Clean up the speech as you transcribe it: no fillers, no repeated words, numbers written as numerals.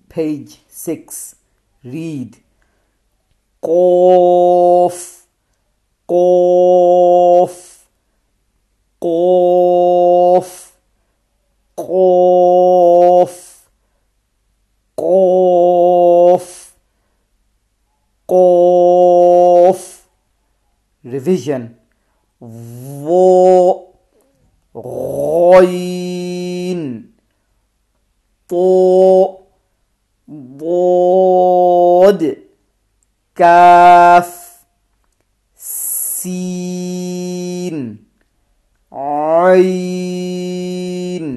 Page 6. Read. Qaf, Qaf, Qaf, Qaf, Qaf, Qaf. Revision. Wo, Ghayn, To, Bod, Ka.